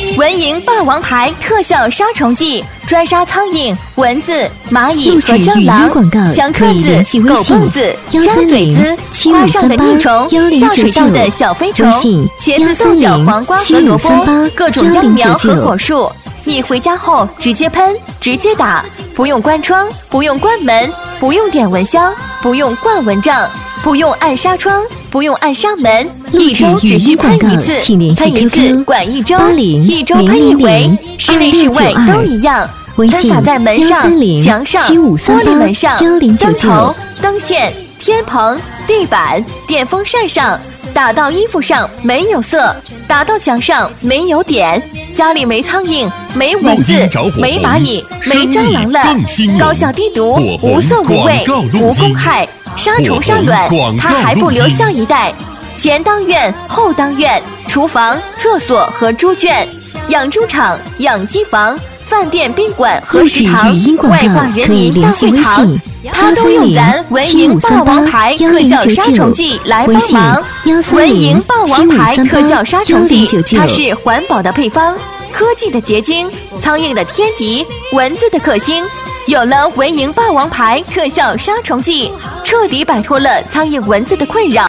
蚊蝇霸王牌特效杀虫剂，专杀苍蝇、蚊子、蚂蚁和蟑螂，强颗子、狗蹦子、枪嘴子、花上的益虫、下水道的小飞虫、茄子、豆角、黄瓜和萝卜，各种秧苗和果树。你回家后直接喷，直接打，不用关窗，不用关门，不用点蚊香，不用挂蚊帐，不用按纱窗，不用按纱门，一周只需喷一次，喷一次管一周，一周喷一回，室内室外都一样。喷洒在门上、墙上、玻璃门上、灯头、灯线、天棚、地板、电风扇上，打到衣服上没有色，打到墙上没有点，家里没苍蝇、没蚊子、没蚂蚁、没蟑螂了，高效低毒，无色无味，无公害，杀虫杀卵，它还不留下一代。前当院后当院，厨房、厕所和猪圈，养猪场、养鸡房，饭店、宾馆和食堂，外挂人民大会堂，它都用咱蚊蝇霸王牌特效杀虫剂来帮忙。蚊蝇霸王牌特效杀虫剂，它是环保的配方，科技的结晶，苍蝇的天敌，蚊子的克星。有了蚊蝇霸王牌特效杀虫剂，彻底摆脱了苍蝇蚊子的困扰。